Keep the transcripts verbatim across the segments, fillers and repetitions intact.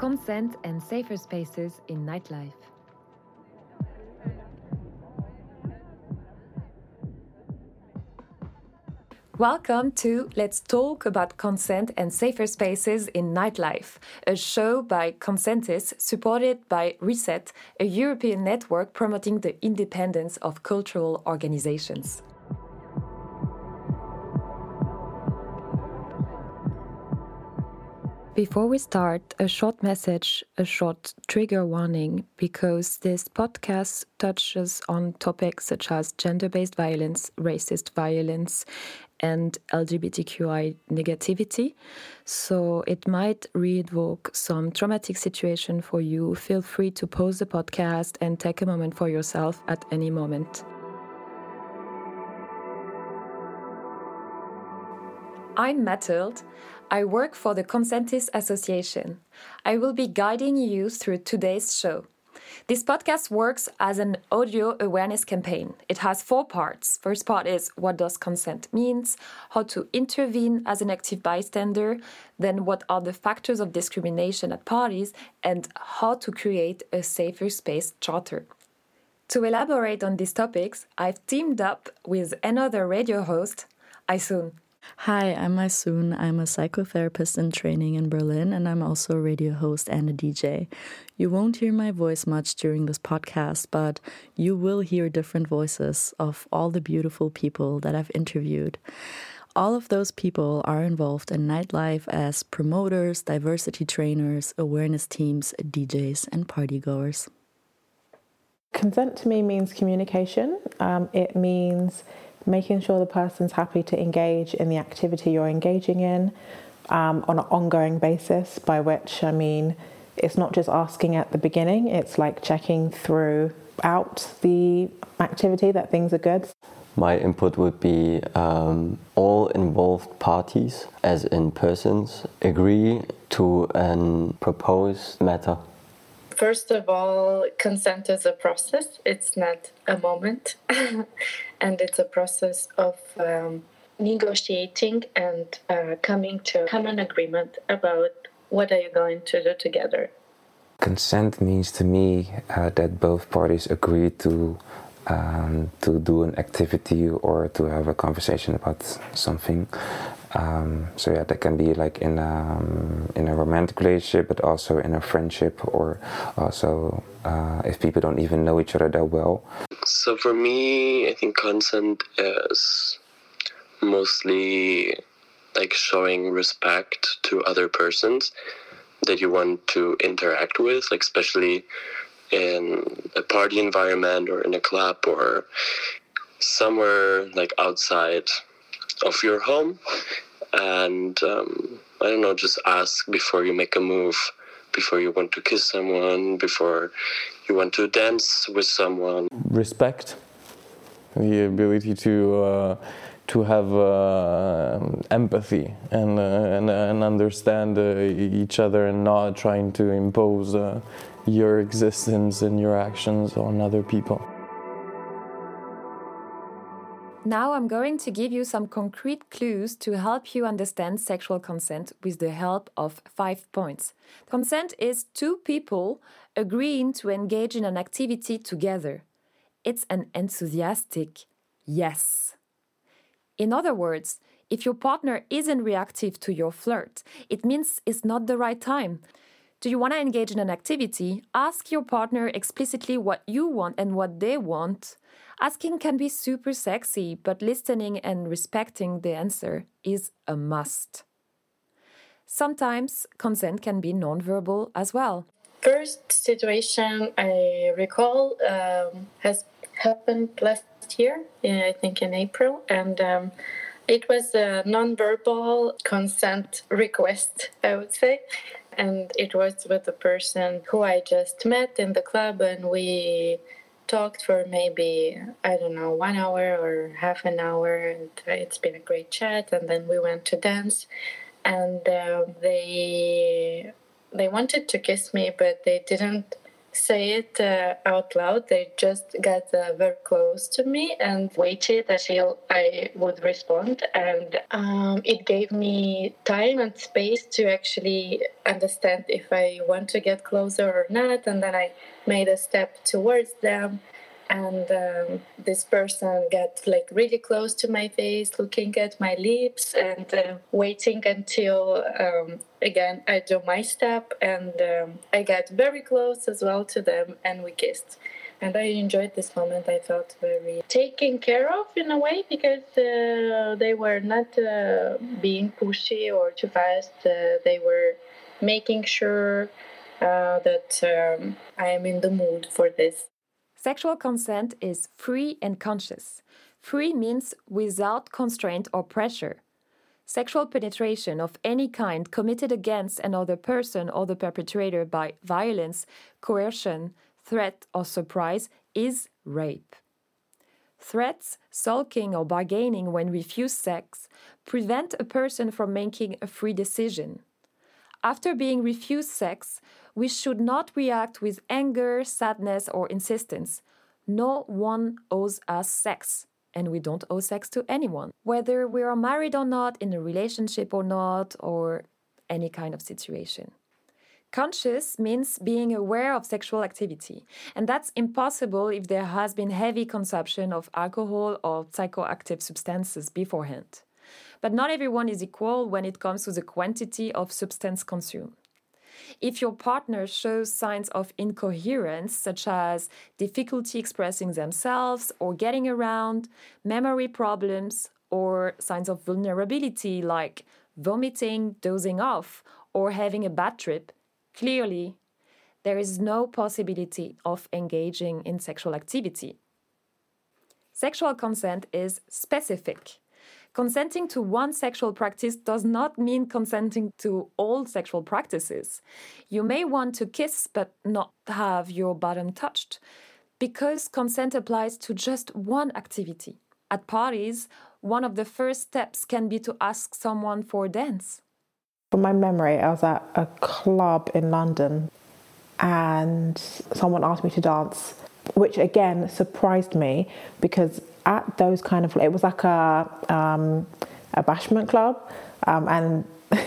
Consent and safer spaces in nightlife. Welcome to Let's Talk About Consent and Safer Spaces in Nightlife, a show by Consentis supported by Reset, a European network promoting the independence of cultural organizations. Before we start, a short message, a short trigger warning, because this podcast touches on topics such as gender-based violence, racist violence, and L G B T Q I negativity. So it might re-evoke some traumatic situation for you. Feel free to pause the podcast and take a moment for yourself at any moment. I'm Mathilde. I work for the Consentis Association. I will be guiding you through today's show. This podcast works as an audio awareness campaign. It has four parts. First part is what does consent means, how to intervene as an active bystander, then what are the factors of discrimination at parties, and how to create a safer space charter. To elaborate on these topics, I've teamed up with another radio host, Aysun. Hi, I'm Aysun. I'm a psychotherapist in training in Berlin, and I'm also a radio host and a D J. You won't hear my voice much during this podcast, but you will hear different voices of all the beautiful people that I've interviewed. All of those people are involved in nightlife as promoters, diversity trainers, awareness teams, D Js, and partygoers. Consent to me means communication. Um, it means making sure the person's happy to engage in the activity you're engaging in um, on an ongoing basis, by which I mean it's not just asking at the beginning, it's like checking throughout the activity that things are good. My input would be um, all involved parties, as in persons, agree to a proposed matter. First of all, consent is a process. It's not a moment. And it's a process of um, negotiating and uh, coming to a common agreement about what are you going to do together. Consent means to me uh, that both parties agree to um, to do an activity or to have a conversation about something. Um, so yeah, that can be like in a, um, in a romantic relationship, but also in a friendship, or also uh, if people don't even know each other that well. So for me, I think consent is mostly like showing respect to other persons that you want to interact with, like especially in a party environment or in a club or somewhere like outside of your home. And um, I don't know, just ask before you make a move, before you want to kiss someone, before you want to dance with someone. Respect, the ability to uh, to have uh, empathy and uh, and, and understand uh, each other, and not trying to impose uh, your existence and your actions on other people. Now I'm going to give you some concrete clues to help you understand sexual consent with the help of five points. Consent is two people agreeing to engage in an activity together. It's an enthusiastic yes. In other words, if your partner isn't reactive to your flirt, it means it's not the right time. Do you want to engage in an activity? Ask your partner explicitly what you want and what they want. Asking can be super sexy, but listening and respecting the answer is a must. Sometimes consent can be nonverbal as well. First situation I recall um, has happened last year, I think in April, and um, it was a nonverbal consent request, I would say. And it was with a person who I just met in the club, and we talked for maybe, I don't know, one hour or half an hour, and it's been a great chat. And then we went to dance, and uh, they they wanted to kiss me, but they didn't say it uh, out loud. They just got uh, very close to me and waited until I would respond. And um, it gave me time and space to actually understand if I want to get closer or not. And then I made a step towards them. And um, this person got like really close to my face, looking at my lips and uh, waiting until, um, again, I do my step. And um, I got very close as well to them and we kissed. And I enjoyed this moment. I felt very taken care of in a way because uh, they were not uh, being pushy or too fast. Uh, they were making sure uh, that um, I am in the mood for this. Sexual consent is free and conscious. Free means without constraint or pressure. Sexual penetration of any kind committed against another person or the perpetrator by violence, coercion, threat, or surprise is rape. Threats, sulking, or bargaining when refused sex prevent a person from making a free decision. After being refused sex, we should not react with anger, sadness, or insistence. No one owes us sex, and we don't owe sex to anyone, whether we are married or not, in a relationship or not, or any kind of situation. Conscious means being aware of sexual activity, and that's impossible if there has been heavy consumption of alcohol or psychoactive substances beforehand. But not everyone is equal when it comes to the quantity of substance consumed. If your partner shows signs of incoherence, such as difficulty expressing themselves or getting around, memory problems, or signs of vulnerability like vomiting, dozing off, or having a bad trip, clearly, there is no possibility of engaging in sexual activity. Sexual consent is specific. Consenting to one sexual practice does not mean consenting to all sexual practices. You may want to kiss but not have your bottom touched, because consent applies to just one activity. At parties, one of the first steps can be to ask someone for a dance. From my memory, I was at a club in London and someone asked me to dance, which again surprised me because at those kind of, it was like a um, a bashment club, um, and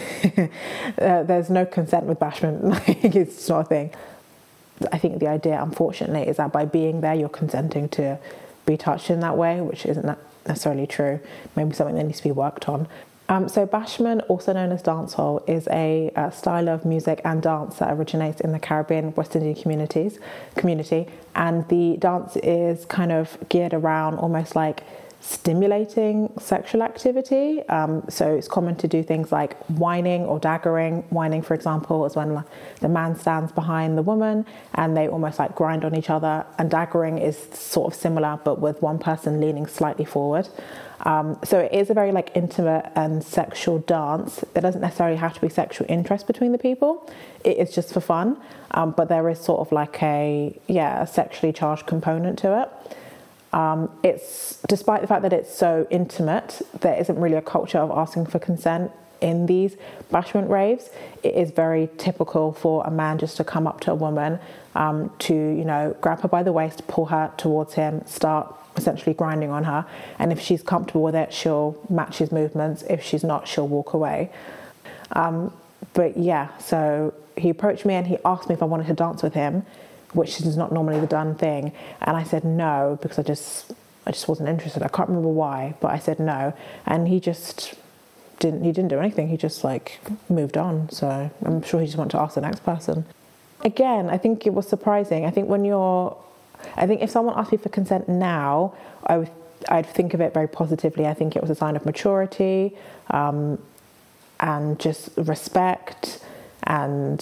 uh, there's no consent with bashment. Like, it's not a thing. I think the idea, unfortunately, is that by being there, you're consenting to be touched in that way, which isn't necessarily true. Maybe something that needs to be worked on. Um, so bashment, also known as dancehall, is a, a style of music and dance that originates in the Caribbean, West Indian communities, community. And the dance is kind of geared around almost like stimulating sexual activity. Um, so it's common to do things like whining or daggering. Whining, for example, is when the man stands behind the woman and they almost like grind on each other. And daggering is sort of similar, but with one person leaning slightly forward. Um, so it is a very like intimate and sexual dance. There doesn't necessarily have to be sexual interest between the people. It is just for fun. Um, but there is sort of like a, yeah, a sexually charged component to it. Um, it's, despite the fact that it's so intimate, there isn't really a culture of asking for consent in these bashment raves. It is very typical for a man just to come up to a woman, um, to, you know, grab her by the waist, pull her towards him, start essentially grinding on her. And if she's comfortable with it, she'll match his movements. If she's not, she'll walk away. Um, but yeah, so he approached me and he asked me if I wanted to dance with him, which is not normally the done thing. And I said no, because I just I just wasn't interested. I can't remember why, but I said no. And he just didn't he didn't do anything. He just like moved on. So I'm sure he just wanted to ask the next person. Again, I think it was surprising. I think when you're I think if someone asked me for consent now, I would I'd think of it very positively. I think it was a sign of maturity, um, and just respect and,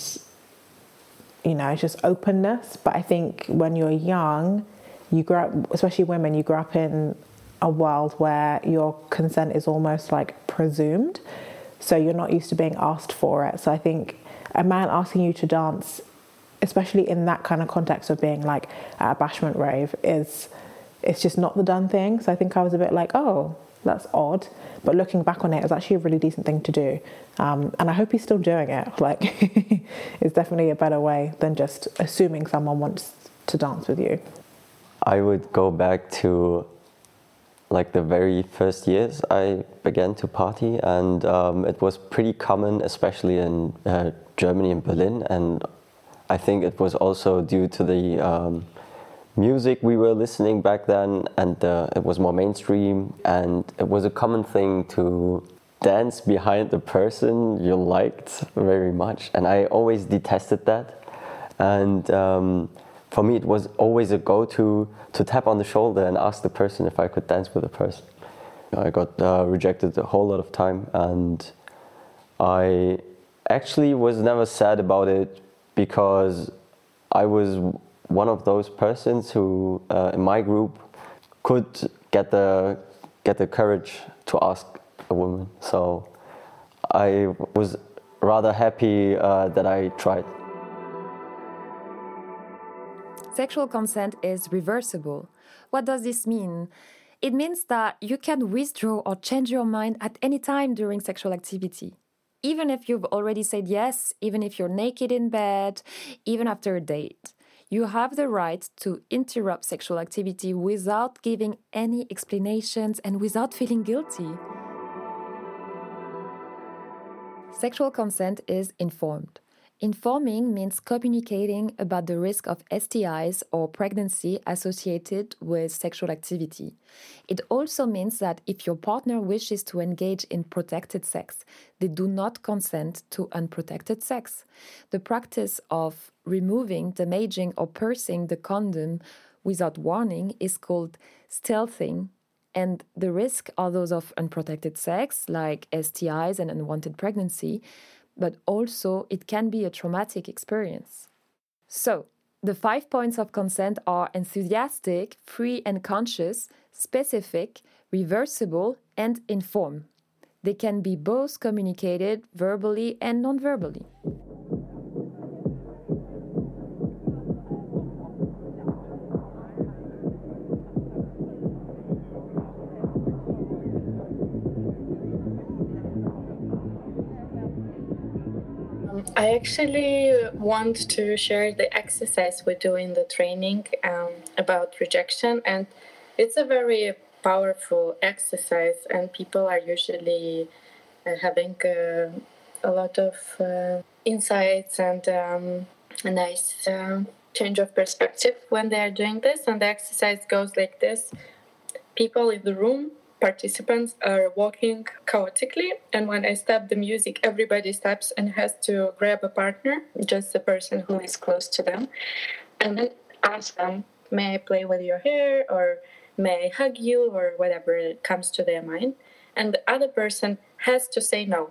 you know, just openness. But I think when you're young, you grow up, especially women, you grow up in a world where your consent is almost like presumed. So you're not used to being asked for it. So I think a man asking you to dance, especially in that kind of context of being like at a bashment rave, is it's just not the done thing. So I think I was a bit like, oh, that's odd. But looking back on it, it was actually a really decent thing to do. Um, and I hope he's still doing it. Like, it's definitely a better way than just assuming someone wants to dance with you. I would go back to like the very first years I began to party, and um, it was pretty common, especially in uh, Germany and Berlin. And I think it was also due to the um, music we were listening back then, and uh, it was more mainstream, and it was a common thing to dance behind the person you liked very much, and I always detested that. And um, for me it was always a go-to to tap on the shoulder and ask the person if I could dance with the person. I got uh, rejected a whole lot of time, and I actually was never sad about it, because I was one of those persons who, uh, in my group, could get the get the courage to ask a woman. So I was rather happy uh, that I tried. Sexual consent is reversible. What does this mean? It means that you can withdraw or change your mind at any time during sexual activity. Even if you've already said yes, even if you're naked in bed, even after a date. You have the right to interrupt sexual activity without giving any explanations and without feeling guilty. Sexual consent is informed. Informing means communicating about the risk of S T Is or pregnancy associated with sexual activity. It also means that if your partner wishes to engage in protected sex, they do not consent to unprotected sex. The practice of removing, damaging, or piercing the condom without warning is called stealthing, and the risks are those of unprotected sex, like S T Is and unwanted pregnancy, but also it can be a traumatic experience. So, the five points of consent are enthusiastic, free and conscious, specific, reversible, and informed. They can be both communicated verbally and non-verbally. I actually want to share the exercise we do in the training um, about rejection, and it's a very powerful exercise, and people are usually uh, having uh, a lot of uh, insights and um, a nice uh, change of perspective when they are doing this. And the exercise goes like this. People in the room, participants, are walking chaotically, and when I stop the music, everybody stops and has to grab a partner, just the person who is close to them, and then ask them, may I play with your hair, or may I hug you, or whatever comes to their mind. And the other person has to say no.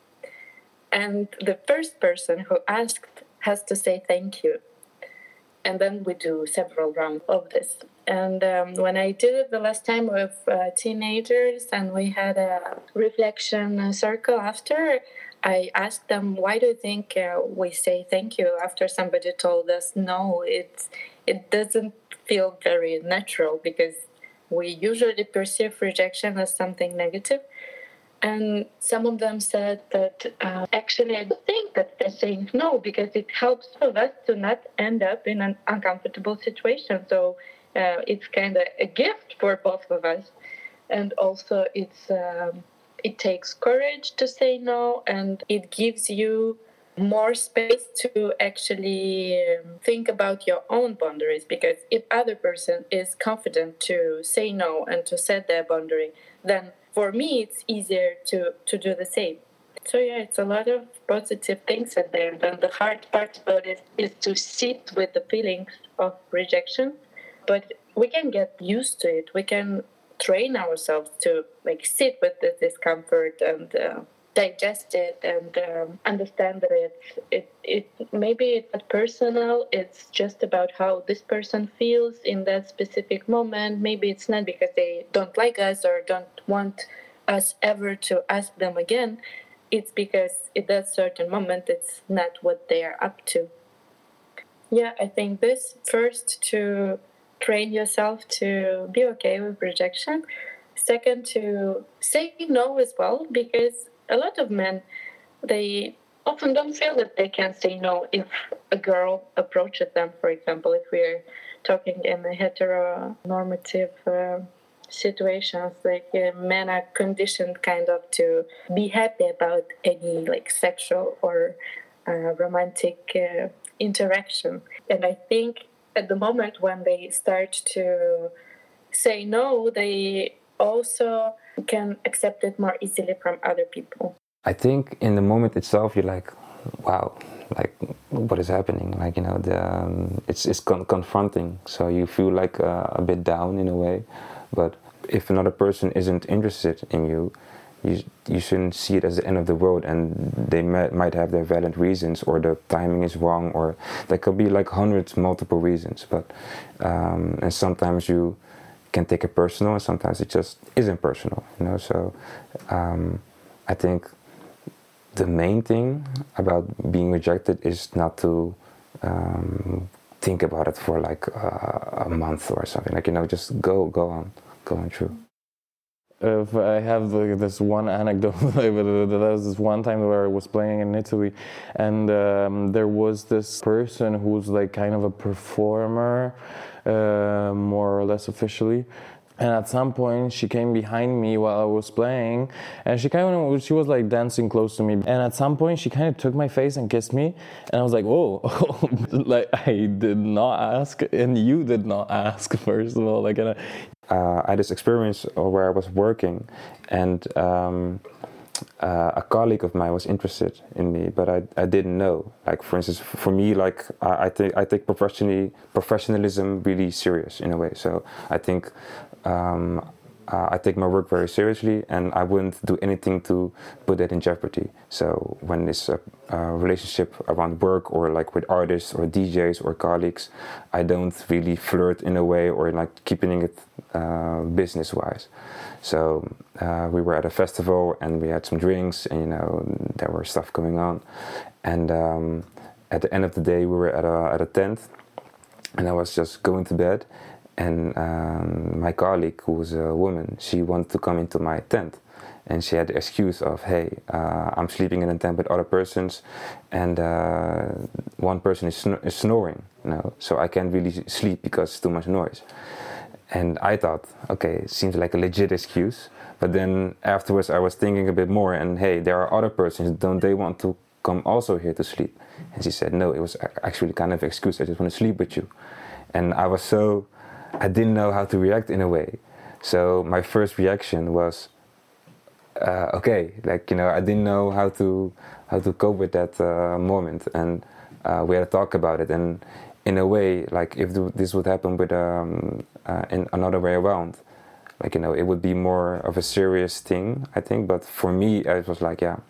And the first person who asked has to say thank you. And then we do several rounds of this. And um, when I did it the last time with uh, teenagers, and we had a reflection circle after, I asked them, why do you think uh, we say thank you after somebody told us no? It's, it doesn't feel very natural, because we usually perceive rejection as something negative. And some of them said that uh, actually I don't think that they're saying no, because it helps all of us to not end up in an uncomfortable situation. So uh, it's kind of a gift for both of us. And also it's um, it takes courage to say no, and it gives you more space to actually um, think about your own boundaries, because if other person is confident to say no and to set their boundary, then for me it's easier to, to do the same. So yeah, it's a lot of positive things in there. And the hard part about it is to sit with the feelings of rejection, but we can get used to it. We can train ourselves to like sit with the discomfort and uh, digest it and um, understand that it's, it, it maybe it's not personal, it's just about how this person feels in that specific moment. Maybe it's not because they don't like us or don't want us ever to ask them again. It's because at that certain moment it's not what they are up to. Yeah, I think this first, to train yourself to be okay with rejection. second, to say no as well, because a lot of men, they often don't feel that they can say no if a girl approaches them, for example, if we're talking in a heteronormative uh, situations, like uh, men are conditioned kind of to be happy about any like sexual or uh, romantic uh, interaction. And I think at the moment when they start to say no, they also can accept it more easily from other people. I think in the moment itself, you're like, wow, like what is happening? Like, you know, the, um, it's it's con- confronting. So you feel like uh, a bit down in a way. But if another person isn't interested in you, you you shouldn't see it as the end of the world. And they may, might have their valid reasons, or the timing is wrong, or there could be like hundreds, multiple reasons. But um, and sometimes you can take it personal, and sometimes it just isn't personal. You know, so um, I think the main thing about being rejected is not to um, think about it for like uh, a month or something. Like, you know, just go, go on, go on through. If I have like, this one anecdote, there was this one time where I was playing in Italy, and um, there was this person who's like kind of a performer, uh, more or less officially. And at some point, she came behind me while I was playing, and she kind of she was like dancing close to me. And at some point, she kind of took my face and kissed me, and I was like, "Whoa!" Like I did not ask, and you did not ask. First of all, like, and I, uh, I had this experience where I was working, and um, uh, a colleague of mine was interested in me, but I I didn't know. Like, for instance, for me, like I, I think I take professionally professionalism really serious in a way. So I think. Um, uh, I take my work very seriously, and I wouldn't do anything to put that in jeopardy. So when it's a, a relationship around work, or like with artists or D Js or colleagues, I don't really flirt in a way, or like keeping it uh, business-wise. So uh, we were at a festival, and we had some drinks, and you know there were stuff going on. And um, at the end of the day, we were at a at a tent, and I was just going to bed. And um, my colleague, who was a woman, she wanted to come into my tent. And she had the excuse of, hey, uh, I'm sleeping in a tent with other persons, and uh, one person is, snor- is snoring, you know, so I can't really sleep because it's too much noise. And I thought, okay, it seems like a legit excuse. But then afterwards I was thinking a bit more, and hey, there are other persons, don't they want to come also here to sleep? And she said, no, it was actually kind of an excuse, I just want to sleep with you. And I was so... I didn't know how to react in a way. So my first reaction was, uh, okay, like, you know, I didn't know how to how to cope with that uh, moment. And uh, we had a talk about it. And in a way, like, if this would happen with um, uh, in another way around, like, you know, it would be more of a serious thing, I think. But for me, it was like, yeah,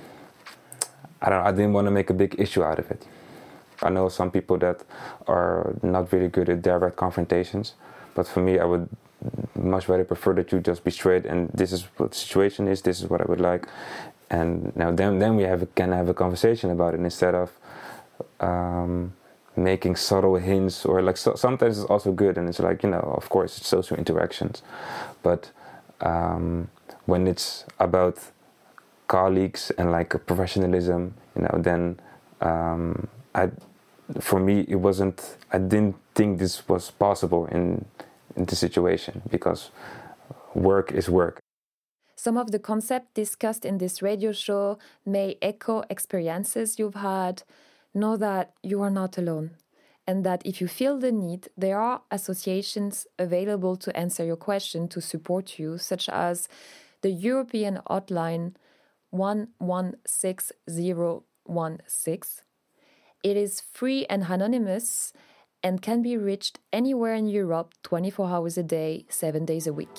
I don't I didn't want to make a big issue out of it. I know some people that are not really good at direct confrontations, but for me, I would much rather prefer that you just be straight, and this is what the situation is, this is what I would like, and now then then we have can have a conversation about it instead of um, making subtle hints, or like so, sometimes it's also good, and it's like, you know, of course it's social interactions, but um, when it's about colleagues and like professionalism, you know, then um, I, for me, it wasn't, I didn't think this was possible in, in this situation, because work is work. Some of the concepts discussed in this radio show may echo experiences you've had. Know that you are not alone, and that if you feel the need, there are associations available to answer your question, to support you, such as the European hotline one one six zero one six. It is free and anonymous and can be reached anywhere in Europe, twenty-four hours a day, seven days a week.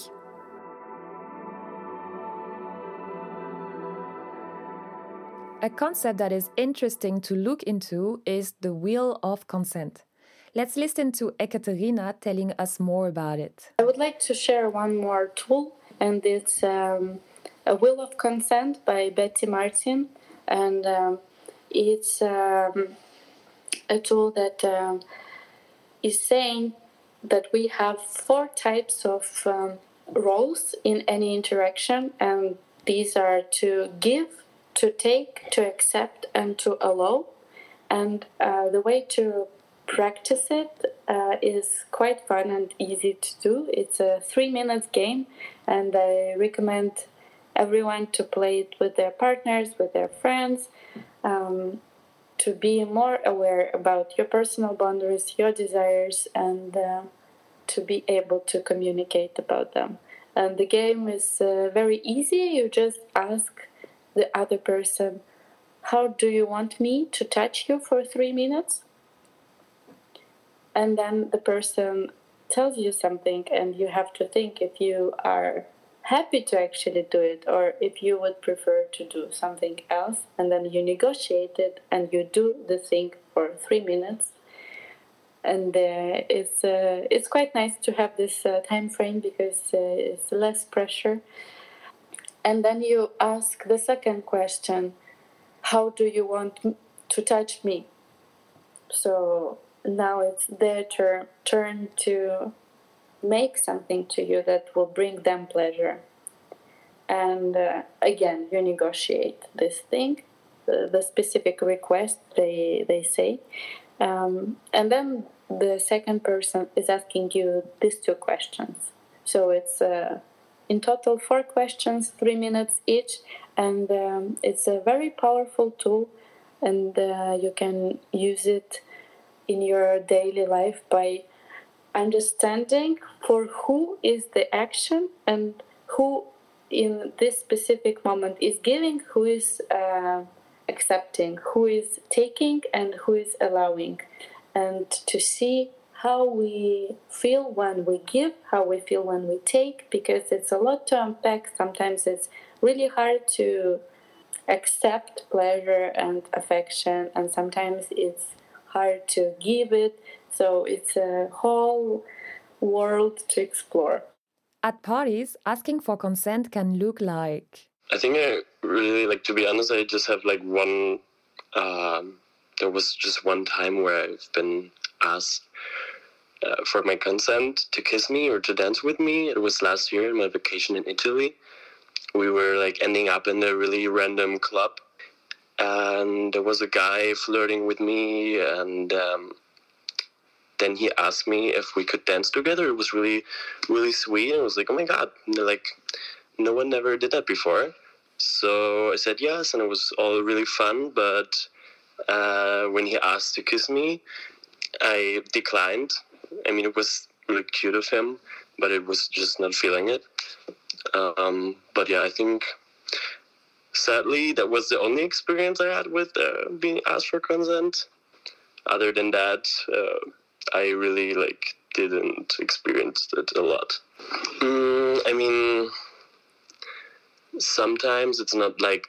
A concept that is interesting to look into is the wheel of consent. Let's listen to Ekaterina telling us more about it. I would like to share one more tool, and it's um, a wheel of consent by Betty Martin, and um, it's um, a tool that uh, is saying that we have four types of um, roles in any interaction, and these are to give, to take, to accept, and to allow. And uh, the way to practice it uh, is quite fun and easy to do. It's a three minutes game, and I recommend everyone to play it with their partners, with their friends, um, to be more aware about your personal boundaries, your desires, and uh, to be able to communicate about them. And the game is uh, very easy. You just ask the other person, how do you want me to touch you for three minutes? And then the person tells you something, and you have to think if you are happy to actually do it or if you would prefer to do something else. And then you negotiate it and you do the thing for three minutes. And uh, it's uh, it's quite nice to have this uh, time frame because uh, it's less pressure. And then you ask the second question, how do you want to touch me? So now it's their turn, turn to make something to you that will bring them pleasure. And uh, again, you negotiate this thing, the, the specific request they, they say. Um, and then the second person is asking you these two questions. So it's uh, in total four questions, three minutes each. And um, it's a very powerful tool, and uh, you can use it in your daily life by understanding for who is the action and who in this specific moment is giving, who is uh, accepting, who is taking, and who is allowing. And to see how we feel when we give, how we feel when we take, because it's a lot to unpack. Sometimes it's really hard to accept pleasure and affection, and sometimes it's hard to give it. So it's a whole world to explore. At parties, asking for consent can look like... I think I really, like, to be honest, I just have like one, um, there was just one time where I've been asked uh, for my consent to kiss me or to dance with me. It was last year in my vacation in Italy. We were like ending up in a really random club, and there was a guy flirting with me, and um, then he asked me if we could dance together. It was really, really sweet. I was like, oh my God, like, no one ever did that before. So I said yes, and it was all really fun. But uh, when he asked to kiss me, I declined. I mean, it was really cute of him, but it was just not feeling it. Um, but yeah, I think, sadly, that was the only experience I had with uh, being asked for consent. Other than that, uh, I really, like, didn't experience it a lot. Mm, I mean, sometimes it's not, like,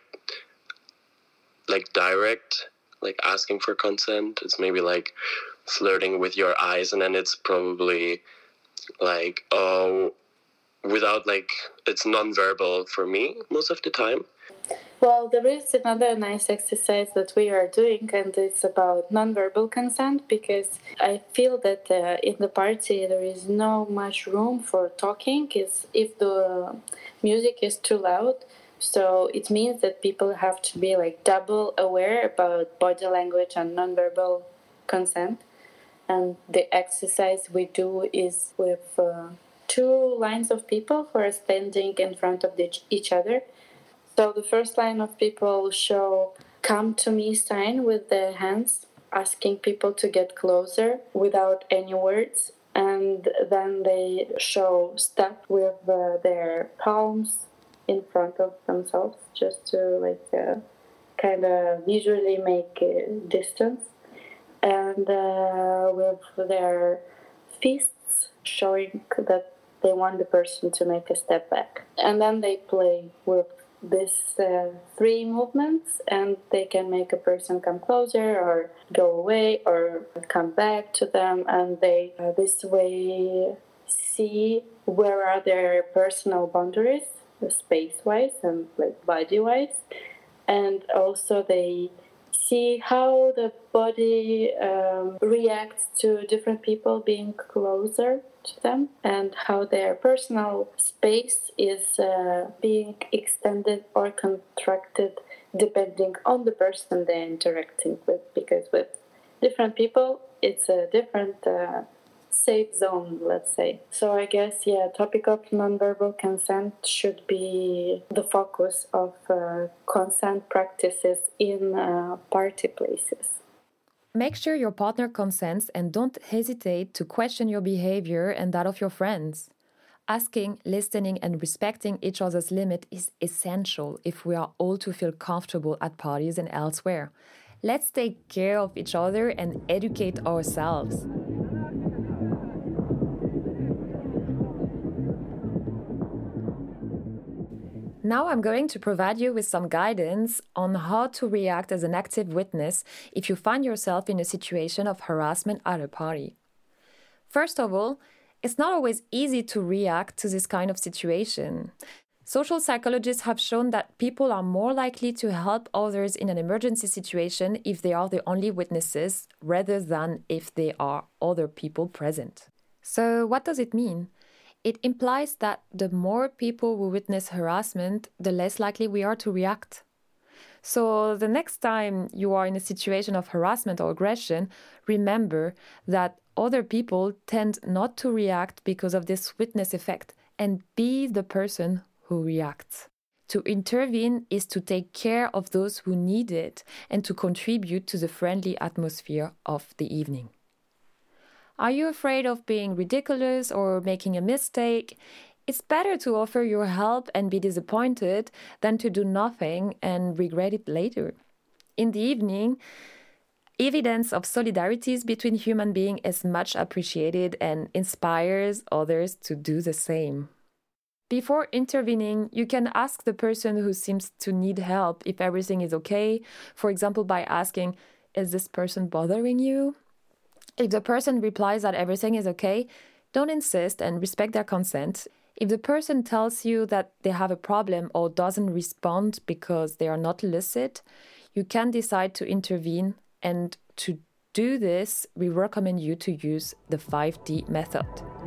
like direct, like, asking for consent. It's maybe, like, flirting with your eyes, and then it's probably, like, oh... without, like, it's non-verbal for me most of the time. Well, there is another nice exercise that we are doing, and it's about non-verbal consent, because I feel that uh, in the party there is no much room for talking is if the music is too loud. So it means that people have to be like double aware about body language and non-verbal consent. And the exercise we do is with uh, two lines of people who are standing in front of the, each other. So the first line of people show come to me sign with their hands, asking people to get closer without any words. And then they show step with uh, their palms in front of themselves, just to like uh, kind of visually make uh, distance. And uh, with their fists showing that they want the person to make a step back. And then they play with these uh, three movements, and they can make a person come closer or go away or come back to them. And they uh, this way see where are their personal boundaries, space-wise and like body-wise. And also they see how the body um, reacts to different people being closer to them and how their personal space is uh, being extended or contracted depending on the person they're interacting with, because with different people it's a different uh, safe zone, let's say. So I guess, yeah, topic of nonverbal consent should be the focus of uh, consent practices in uh, party places. Make sure your partner consents and don't hesitate to question your behavior and that of your friends. Asking, listening, and respecting each other's limit is essential if we are all to feel comfortable at parties and elsewhere. Let's take care of each other and educate ourselves. Now I'm going to provide you with some guidance on how to react as an active witness if you find yourself in a situation of harassment at a party. First of all, it's not always easy to react to this kind of situation. Social psychologists have shown that people are more likely to help others in an emergency situation if they are the only witnesses rather than if there are other people present. So what does it mean? It implies that the more people who witness harassment, the less likely we are to react. So the next time you are in a situation of harassment or aggression, remember that other people tend not to react because of this witness effect, and be the person who reacts. To intervene is to take care of those who need it and to contribute to the friendly atmosphere of the evening. Are you afraid of being ridiculous or making a mistake? It's better to offer your help and be disappointed than to do nothing and regret it later. In the evening, evidence of solidarities between human beings is much appreciated and inspires others to do the same. Before intervening, you can ask the person who seems to need help if everything is okay, for example, by asking, "Is this person bothering you?" If the person replies that everything is okay, don't insist and respect their consent. If the person tells you that they have a problem or doesn't respond because they are not lucid, you can decide to intervene, and to do this, we recommend you to use the five D method.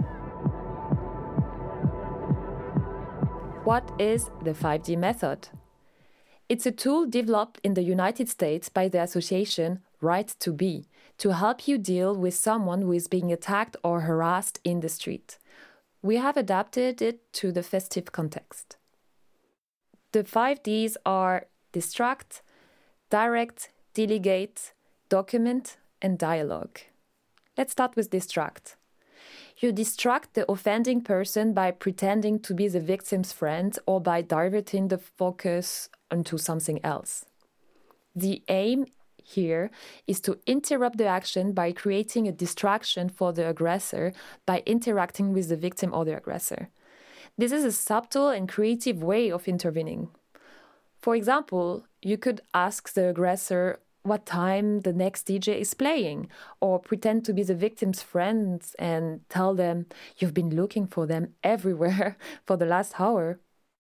What is the five D method? It's a tool developed in the United States by the association Right to Be to help you deal with someone who is being attacked or harassed in the street. We have adapted it to the festive context. The five Ds are distract, direct, delegate, document, and dialogue. Let's start with distract. You distract the offending person by pretending to be the victim's friend or by diverting the focus onto something else. The aim here is to interrupt the action by creating a distraction for the aggressor by interacting with the victim or the aggressor. This is a subtle and creative way of intervening. For example, you could ask the aggressor what time the next D J is playing, or pretend to be the victim's friends and tell them you've been looking for them everywhere for the last hour.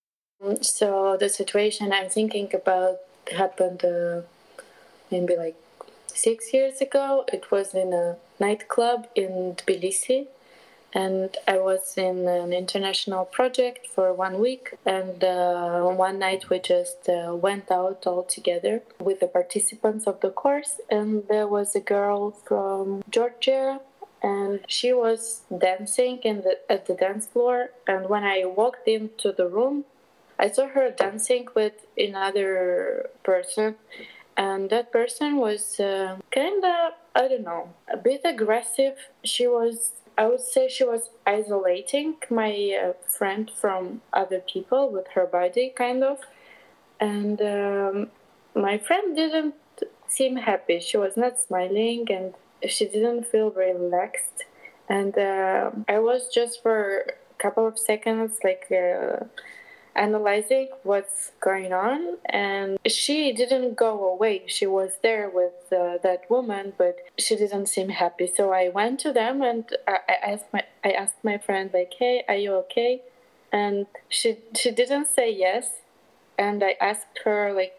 So the situation I'm thinking about happened uh, maybe like six years ago. It was in a nightclub in Tbilisi, and I was in an international project for one week, and uh, one night we just uh, went out all together with the participants of the course, and there was a girl from Georgia, and she was dancing in the, at the dance floor, and when I walked into the room, I saw her dancing with another person, and that person was uh, kind of, I don't know, a bit aggressive. She was, I would say she was isolating my uh, friend from other people with her body, kind of. And um, my friend didn't seem happy. She was not smiling and she didn't feel very relaxed. And uh, I was just for a couple of seconds like uh, analyzing what's going on, and she didn't go away. She was there with uh, that woman, but she didn't seem happy. So I went to them and I, I asked my I asked my friend like, "Hey, are you okay?" And she she didn't say yes. And I asked her like,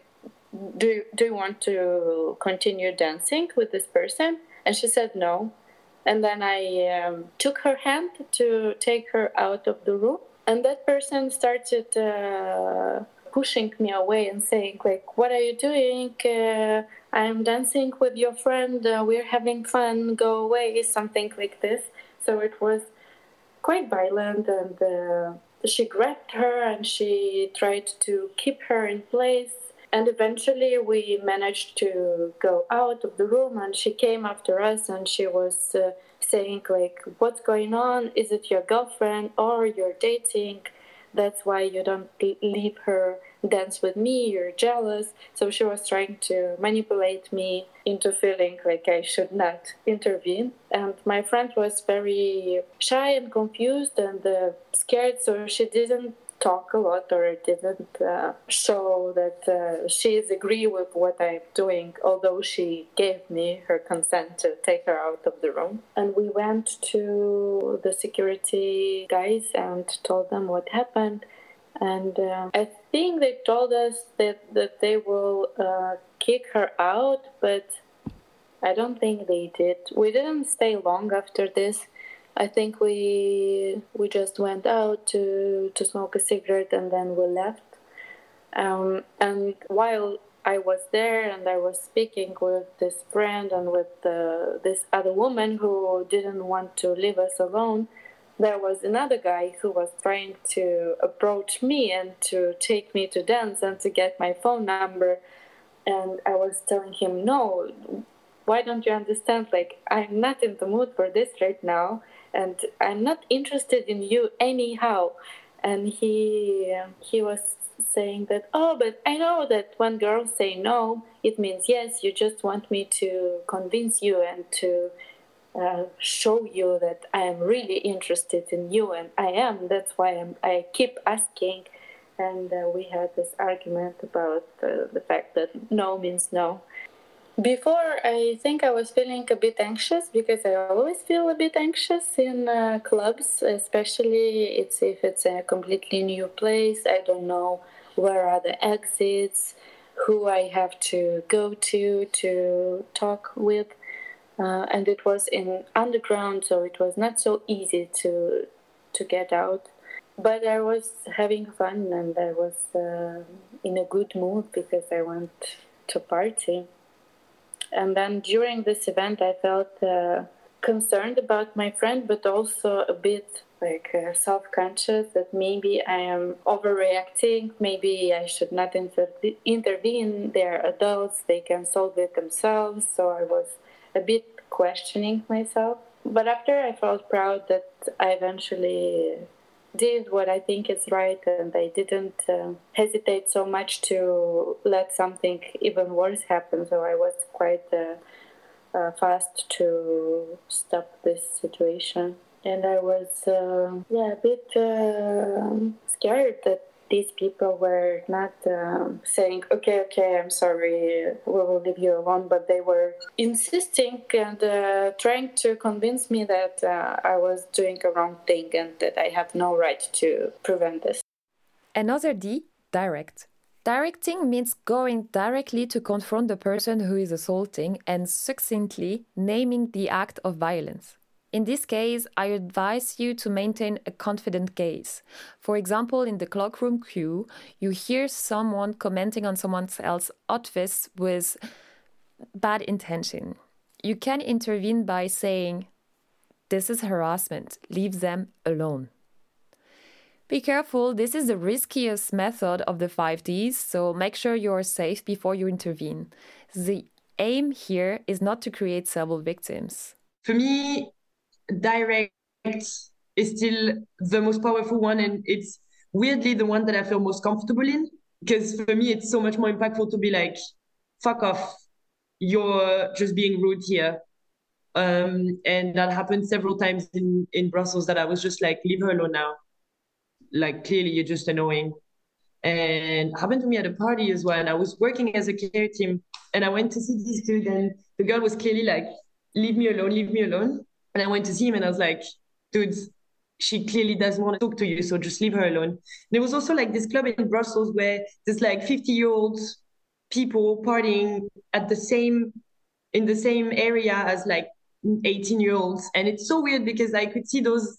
do you, do you want to continue dancing with this person? And she said no. And then I um, took her hand to take her out of the room. And that person started uh, pushing me away and saying, like, what are you doing? Uh, I'm dancing with your friend. Uh, we're having fun. Go away. Something like this. So it was quite violent. And uh, she grabbed her and she tried to keep her in place. And eventually we managed to go out of the room, and she came after us and she was uh, saying, like, what's going on? Is it your girlfriend or you're dating? That's why you don't leave her dance with me. You're jealous. So she was trying to manipulate me into feeling like I should not intervene. And my friend was very shy and confused and uh, scared, so she didn't talk a lot or didn't uh, show that uh, she is agree with what I'm doing, although she gave me her consent to take her out of the room. And we went to the security guys and told them what happened. And uh, I think they told us that, that they will uh, kick her out, but I don't think they did. We didn't stay long after this. I think we we just went out to, to smoke a cigarette and then we left. Um, and while I was there and I was speaking with this friend and with uh, this other woman who didn't want to leave us alone, there was another guy who was trying to approach me and to take me to dance and to get my phone number. And I was telling him, no, why don't you understand? Like, I'm not in the mood for this right now. And I'm not interested in you anyhow. And he he was saying that, oh, but I know that when girls say no, it means yes. You just want me to convince you and to uh, show you that I am really interested in you, and I am. That's why I'm, I keep asking. And uh, we had this argument about uh, the fact that no means no. Before, I think I was feeling a bit anxious because I always feel a bit anxious in uh, clubs, especially it's if it's a completely new place. I don't know where are the exits, who I have to go to to talk with. Uh, and it was in underground, so it was not so easy to to get out. But I was having fun and I was uh, in a good mood because I went to party. And then during this event, I felt uh, concerned about my friend, but also a bit like uh, self-conscious that maybe I am overreacting. Maybe I should not inter- intervene. They're adults. They can solve it themselves. So I was a bit questioning myself. But after, I felt proud that I eventually did what I think is right, and I didn't uh, hesitate so much to let something even worse happen. So I was quite uh, uh, fast to stop this situation. And I was uh, yeah, a bit uh, scared that these people were not um, saying, okay, okay, I'm sorry, we will leave you alone, but they were insisting and uh, trying to convince me that uh, I was doing a wrong thing and that I have no right to prevent this. Another D, direct. Directing means going directly to confront the person who is assaulting and succinctly naming the act of violence. In this case, I advise you to maintain a confident gaze. For example, in the cloakroom queue, you hear someone commenting on someone else's outfits with bad intention. You can intervene by saying, "This is harassment, leave them alone." Be careful, this is the riskiest method of the five Ds, so make sure you're safe before you intervene. The aim here is not to create several victims. For me, direct is still the most powerful one, and it's weirdly the one that I feel most comfortable in, because for me it's so much more impactful to be like, fuck off, you're just being rude here. Um, and that happened several times in, in Brussels, that I was just like, leave her alone now. Like, clearly you're just annoying. And happened to me at a party as well. And I was working as a care team, and I went to see this dude, and the girl was clearly like, leave me alone, leave me alone. And I went to see him and I was like, dude, she clearly doesn't want to talk to you, so just leave her alone. And there was also like this club in Brussels where there's like fifty-year-olds people partying at the same in the same area as like eighteen year olds, and it's so weird because I could see those,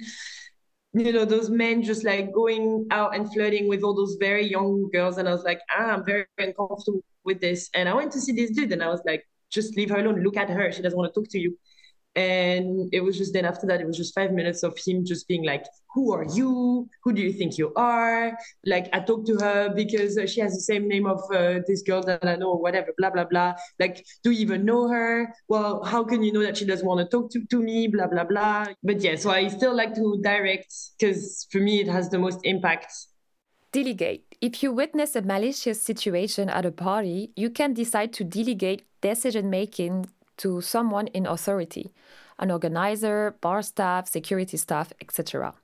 you know, those men just like going out and flirting with all those very young girls, and I was like, ah, I'm very uncomfortable with this. And I went to see this dude, and I was like, just leave her alone. Look at her. She doesn't want to talk to you. And it was just then after that, it was just five minutes of him just being like, who are you? Who do you think you are? Like, I talked to her because uh, she has the same name of uh, this girl that I know, or whatever, blah, blah, blah. Like, do you even know her? Well, how can you know that she doesn't want to talk to, to me? Blah, blah, blah. But yeah, so I still like to direct because for me, it has the most impact. Delegate. If you witness a malicious situation at a party, you can decide to delegate decision-making to someone in authority, an organizer, bar staff, security staff, et cetera.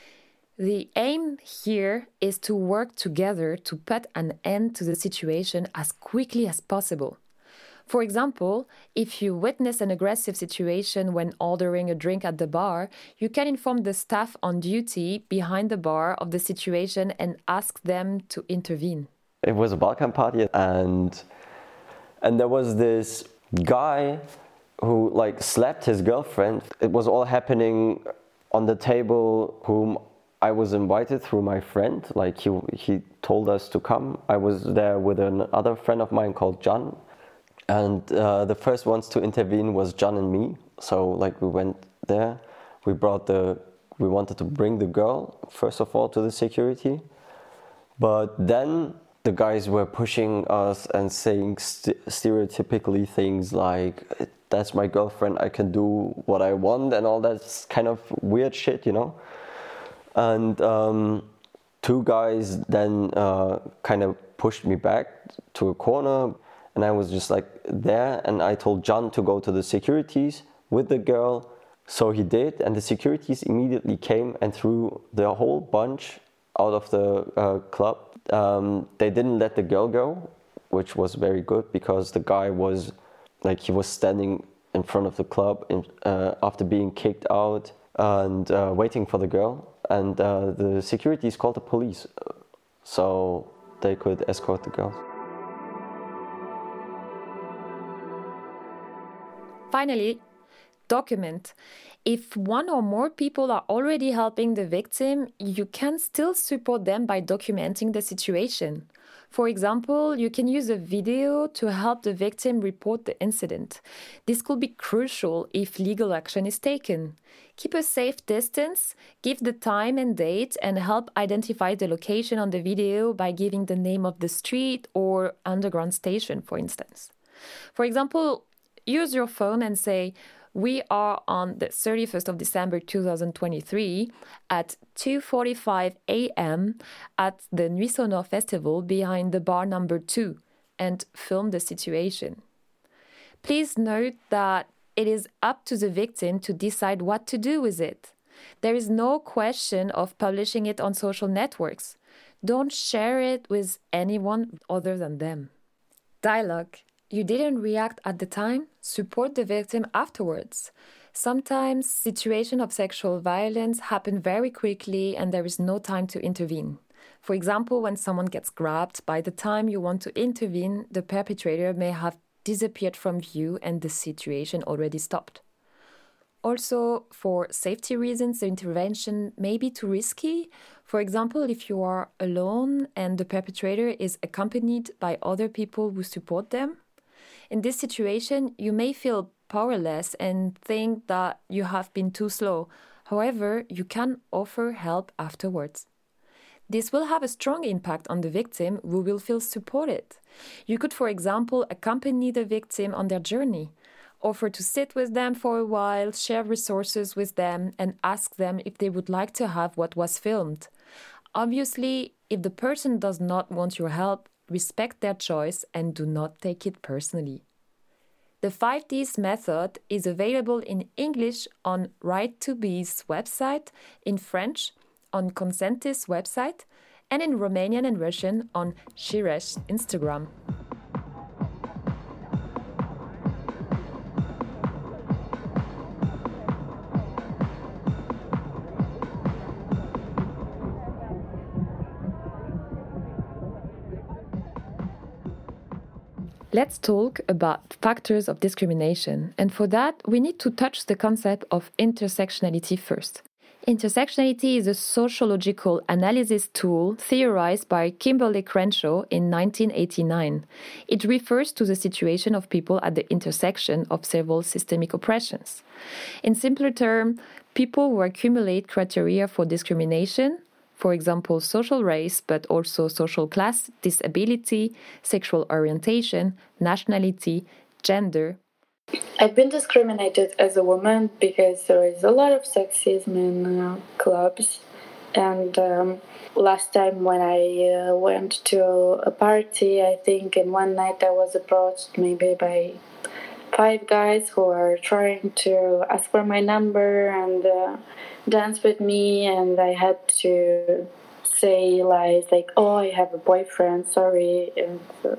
The aim here is to work together to put an end to the situation as quickly as possible. For example, if you witness an aggressive situation when ordering a drink at the bar, you can inform the staff on duty behind the bar of the situation and ask them to intervene. It was a Balkan party, and and there was this guy who like slapped his girlfriend. It was all happening on the table whom I was invited through my friend. Like he he told us to come. I was there with another friend of mine called John, and uh, the first ones to intervene was John and me. So like we went there. We brought the we wanted to bring the girl first of all to the security, but then the guys were pushing us and saying st- stereotypically things like, that's my girlfriend, I can do what I want, and all that kind of weird shit, you know? And um, two guys then uh, kind of pushed me back to a corner, and I was just like there, and I told John to go to the securities with the girl. So he did, and the securities immediately came and threw the whole bunch out of the uh, club. Um, they didn't let the girl go, which was very good because the guy was like he was standing in front of the club in, uh, after being kicked out and uh, waiting for the girl, and uh, the securities called the police so they could escort the girl. Finally, document. If one or more people are already helping the victim, you can still support them by documenting the situation. For example, you can use a video to help the victim report the incident. This could be crucial if legal action is taken. Keep a safe distance, give the time and date, and help identify the location on the video by giving the name of the street or underground station, for instance. For example, use your phone and say, we are on the thirty-first of December two thousand twenty-three at two forty-five a.m. at the Nuit Sonore Festival behind the bar number two, and film the situation. Please note that it is up to the victim to decide what to do with it. There is no question of publishing it on social networks. Don't share it with anyone other than them. Dialogue. You didn't react at the time? Support the victim afterwards. Sometimes situations of sexual violence happen very quickly and there is no time to intervene. For example, when someone gets grabbed, by the time you want to intervene, the perpetrator may have disappeared from view and the situation already stopped. Also, for safety reasons, the intervention may be too risky. For example, if you are alone and the perpetrator is accompanied by other people who support them. In this situation, you may feel powerless and think that you have been too slow. However, you can offer help afterwards. This will have a strong impact on the victim who will feel supported. You could, for example, accompany the victim on their journey, offer to sit with them for a while, share resources with them, and ask them if they would like to have what was filmed. Obviously, if the person does not want your help, respect their choice and do not take it personally. The five Ds method is available in English on Right to Be's website, in French on Consentis website, and in Romanian and Russian on Shiresh Instagram. Let's talk about factors of discrimination. And for that, we need to touch the concept of intersectionality first. Intersectionality is a sociological analysis tool theorized by Kimberly Crenshaw in nineteen eighty-nine. It refers to the situation of people at the intersection of several systemic oppressions. In simpler terms, people who accumulate criteria for discrimination, for example, social race, but also social class, disability, sexual orientation, nationality, gender. I've been discriminated as a woman because there is a lot of sexism in uh, clubs. And um, last time when I uh, went to a party, I think in one night I was approached maybe by five guys who are trying to ask for my number and uh, dance with me, and I had to say lies like, oh, I have a boyfriend, sorry. And uh,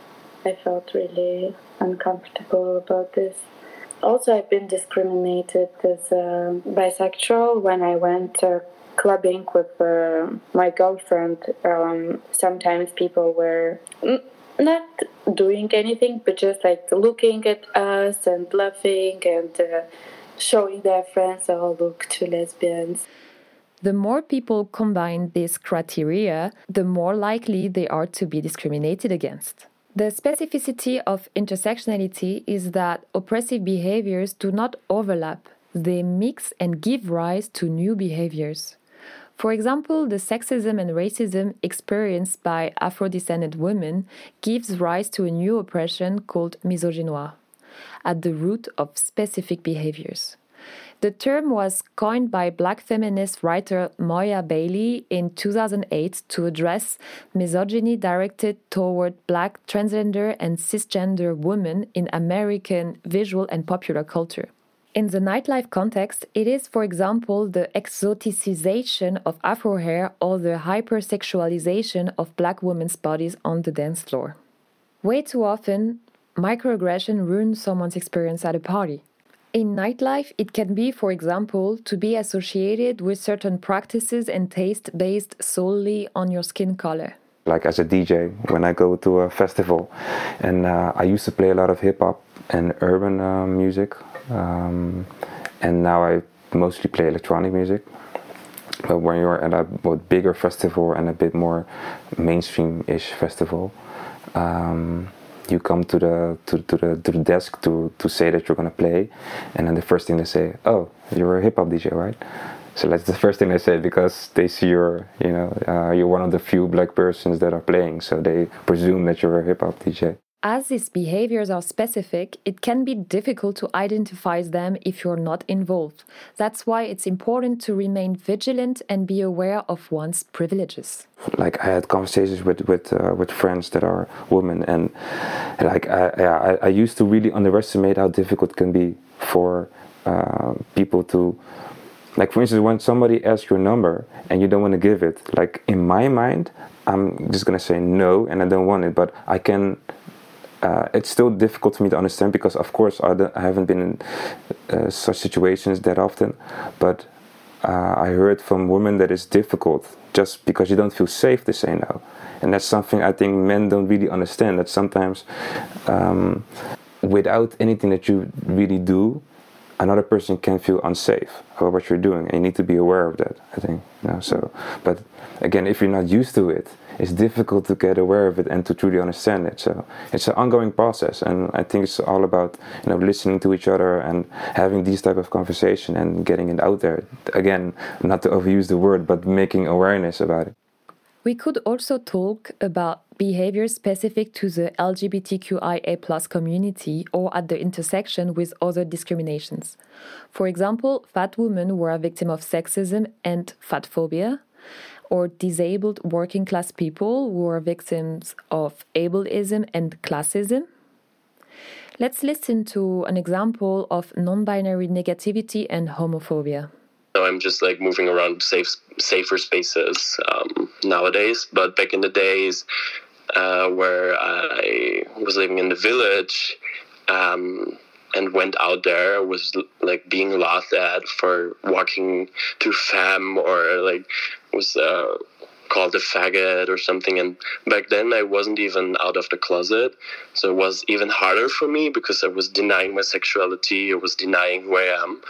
I felt really uncomfortable about this. Also, I've been discriminated as a bisexual when I went uh, clubbing with uh, my girlfriend. Um, sometimes people were n- not doing anything, but just like looking at us and laughing and uh, showing their friends, oh, look, two lesbians. The more people combine these criteria, the more likely they are to be discriminated against. The specificity of intersectionality is that oppressive behaviors do not overlap. They mix and give rise to new behaviors. For example, the sexism and racism experienced by Afro-descended women gives rise to a new oppression called misogynoir, at the root of specific behaviors. The term was coined by Black feminist writer Moya Bailey in two thousand eight to address misogyny directed toward Black transgender and cisgender women in American visual and popular culture. In the nightlife context, it is, for example, the exoticization of Afro hair or the hypersexualization of Black women's bodies on the dance floor. Way too often, microaggression ruins someone's experience at a party. In nightlife, it can be, for example, to be associated with certain practices and taste based solely on your skin color. Like as a D J, when I go to a festival, and uh, I used to play a lot of hip-hop and urban uh, music, um, and now I mostly play electronic music. But when you're at a bigger festival and a bit more mainstream-ish festival, um, you come to the to, to the to the desk to to say that you're gonna play, and then the first thing they say, "Oh, you're a hip hop D J, right?" So that's the first thing they say because they see you're you know uh, you're one of the few Black persons that are playing, so they presume that you're a hip hop D J. As these behaviors are specific, it can be difficult to identify them if you're not involved. That's why it's important to remain vigilant and be aware of one's privileges. Like I had conversations with with uh, with friends that are women, and like I, I I used to really underestimate how difficult it can be for uh, people to, like for instance, when somebody asks your number and you don't want to give it. Like in my mind, I'm just gonna say no, and I don't want it, but I can. Uh, it's still difficult for me to understand because, of course, I, I haven't been in uh, such situations that often. But uh, I heard from women that it's difficult just because you don't feel safe to say no. And that's something I think men don't really understand. That sometimes um, without anything that you really do, another person can feel unsafe about what you're doing. And you need to be aware of that, I think. You know, so, but again, if you're not used to it, it's difficult to get aware of it and to truly understand it. So it's an ongoing process, and I think it's all about you know listening to each other and having these type of conversation and getting it out there. Again, not to overuse the word, but making awareness about it. We could also talk about behaviors specific to the L G B T Q I A plus community or at the intersection with other discriminations. For example, fat women were a victim of sexism and fat phobia, or disabled working class people who are victims of ableism and classism. Let's listen to an example of non-binary negativity and homophobia. So I'm just like moving around safe, safer spaces um, nowadays. But back in the days uh, where I was living in the village um, and went out there, I was like being laughed at for walking through femme, or like was uh, called a faggot or something. And back then I wasn't even out of the closet. So it was even harder for me because I was denying my sexuality. I was denying who I am.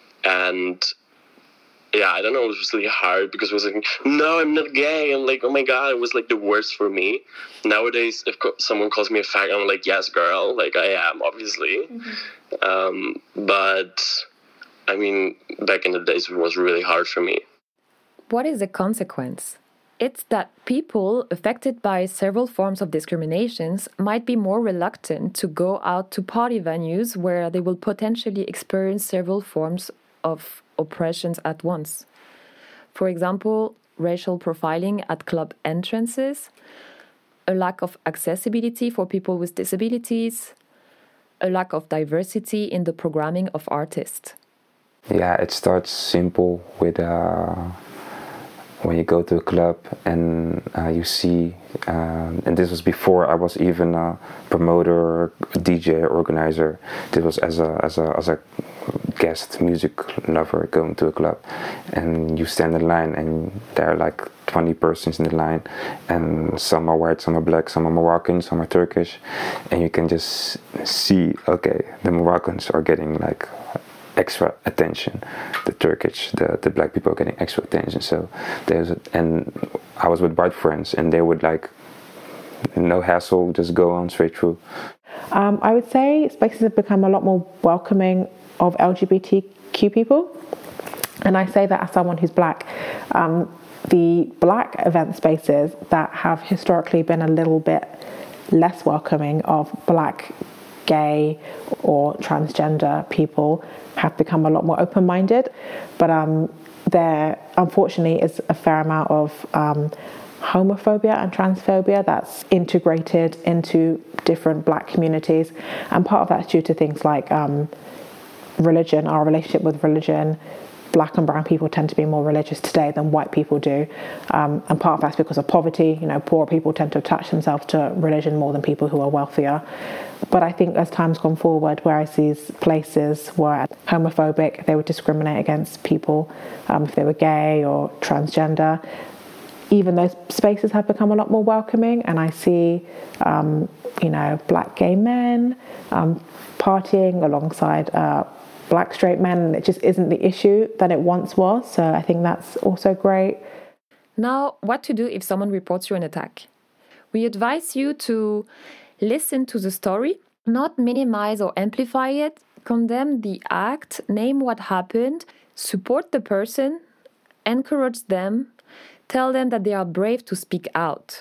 And yeah, I don't know, it was really hard because it was like, no, I'm not gay. I'm like, oh my God, it was like the worst for me. Nowadays, if someone calls me a faggot, I'm like, yes, girl, like I am, obviously. Mm-hmm. Um, but I mean, back in the days, it was really hard for me. What is the consequence? It's that people affected by several forms of discriminations might be more reluctant to go out to party venues where they will potentially experience several forms of oppressions at once. For example, racial profiling at club entrances, a lack of accessibility for people with disabilities, a lack of diversity in the programming of artists. Yeah, it starts simple with uh, when you go to a club and uh, you see, um, and this was before I was even a promoter, a D J, organizer. This was as a as a as a guest music lover going to a club, and you stand in line and there are like twenty persons in the line, and some are white, some are black, some are Moroccan, some are Turkish, and you can just see, okay, the Moroccans are getting like extra attention, the Turkish, the, the black people are getting extra attention. So there's a, and I was with white friends and they would like, no hassle, just go on straight through. Um, I would say spaces have become a lot more welcoming of L G B T Q people, and I say that as someone who's black. Um, the black event spaces that have historically been a little bit less welcoming of black, gay or transgender people have become a lot more open-minded, but um, there unfortunately is a fair amount of um, homophobia and transphobia that's integrated into different black communities, and part of that's due to things like um, religion, our relationship with religion. Black and brown people tend to be more religious today than white people do, um, and part of that's because of poverty. You know, poor people tend to attach themselves to religion more than people who are wealthier. But I think as time's gone forward, whereas these places were homophobic, they would discriminate against people um, if they were gay or transgender. Even those spaces have become a lot more welcoming, and I see, um, you know, black gay men um, partying alongside uh, black straight men, and it just isn't the issue that it once was. So I think that's also great. Now, what to do if someone reports you an attack? We advise you to listen to the story, not minimize or amplify it, condemn the act, name what happened, support the person, encourage them, tell them that they are brave to speak out.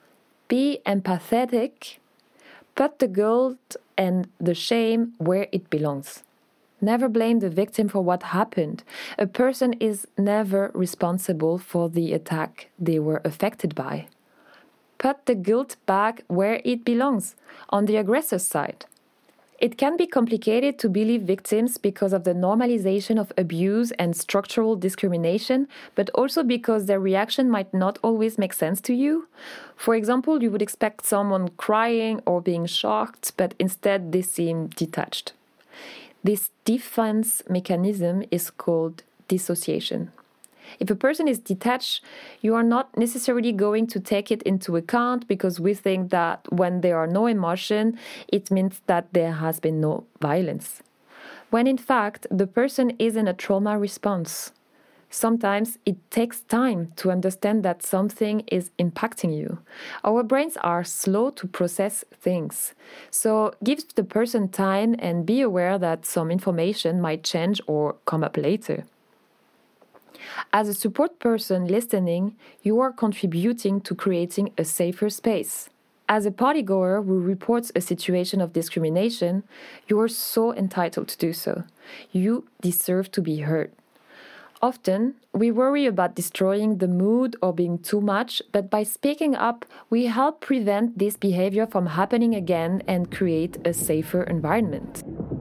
Be empathetic, put the guilt and the shame where it belongs. Never blame the victim for what happened. A person is never responsible for the attack they were affected by. Put the guilt back where it belongs, on the aggressor's side. It can be complicated to believe victims because of the normalization of abuse and structural discrimination, but also because their reaction might not always make sense to you. For example, you would expect someone crying or being shocked, but instead they seem detached. This defense mechanism is called dissociation. If a person is detached, you are not necessarily going to take it into account because we think that when there are no emotion, it means that there has been no violence. When in fact, the person is in a trauma response. Sometimes it takes time to understand that something is impacting you. Our brains are slow to process things. So give the person time and be aware that some information might change or come up later. As a support person listening, you are contributing to creating a safer space. As a partygoer who reports a situation of discrimination, you are so entitled to do so. You deserve to be heard. Often, we worry about destroying the mood or being too much, but by speaking up, we help prevent this behavior from happening again and create a safer environment.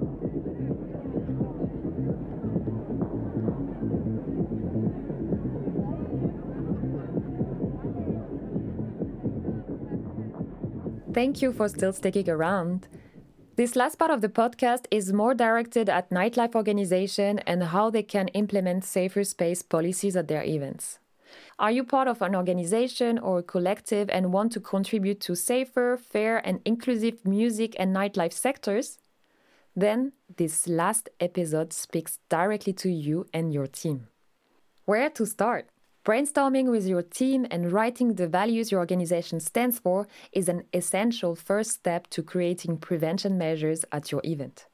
Thank you for still sticking around. This last part of the podcast is more directed at nightlife organization and how they can implement safer space policies at their events. Are you part of an organization or a collective and want to contribute to safer, fair, and inclusive music and nightlife sectors? Then this last episode speaks directly to you and your team. Where to start? Brainstorming with your team and writing the values your organization stands for is an essential first step to creating prevention measures at your event.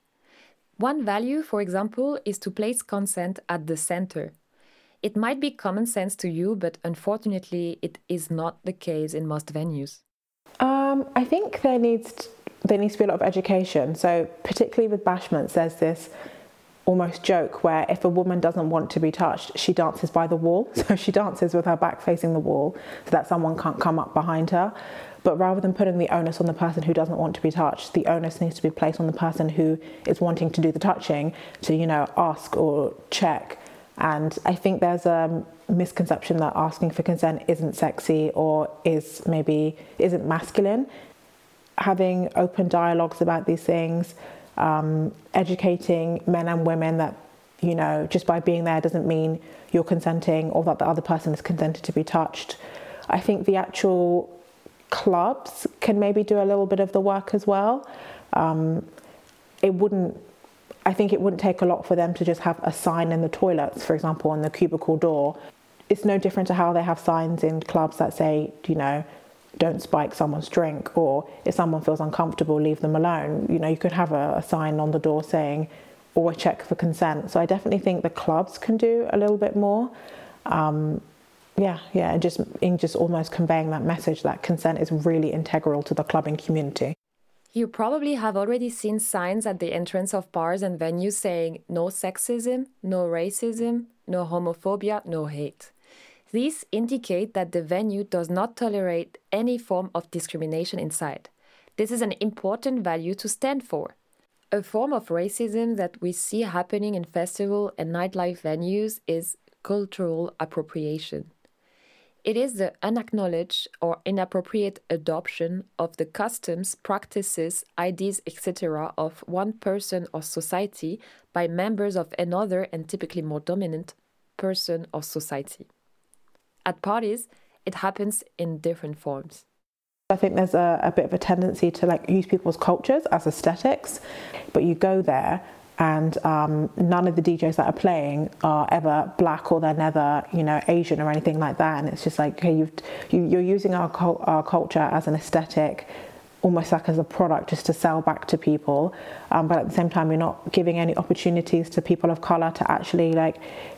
One value, for example, is to place consent at the center. It might be common sense to you, but unfortunately, it is not the case in most venues. Um, I think there needs to, there needs to be a lot of education. So particularly with bashments, there's this almost joke where if a woman doesn't want to be touched, she dances by the wall. So she dances with her back facing the wall so that someone can't come up behind her. But rather than putting the onus on the person who doesn't want to be touched, the onus needs to be placed on the person who is wanting to do the touching to, you know, ask or check. And I think there's a misconception that asking for consent isn't sexy or is maybe isn't masculine. Having open dialogues about these things, um, educating men and women that, you know, just by being there doesn't mean you're consenting or that the other person is consented to be touched. I think the actual clubs can maybe do a little bit of the work as well. Um, it wouldn't I think it wouldn't take a lot for them to just have a sign in the toilets, for example, on the cubicle door. It's no different to how they have signs in clubs that say, you know, don't spike someone's drink, or if someone feels uncomfortable, leave them alone. You know, you could have a, a sign on the door saying, or check for consent. So I definitely think the clubs can do a little bit more. Um, yeah, yeah, and just in just almost conveying that message that consent is really integral to the clubbing community. You probably have already seen signs at the entrance of bars and venues saying no sexism, no racism, no homophobia, no hate. These indicate that the venue does not tolerate any form of discrimination inside. This is an important value to stand for. A form of racism that we see happening in festival and nightlife venues is cultural appropriation. It is the unacknowledged or inappropriate adoption of the customs, practices, ideas, et cetera of one person or society by members of another and typically more dominant person or society. At parties, it happens in different forms. I think there's a, a bit of a tendency to like use people's cultures as aesthetics, but you go there and um, none of the D Js that are playing are ever black or they're never, you know, Asian or anything like that. And it's just like, okay, you've, you, you're using our, our culture as an aesthetic, almost like as a product just to sell back to people. Um, but at the same time, you're not giving any opportunities to people of color to actually like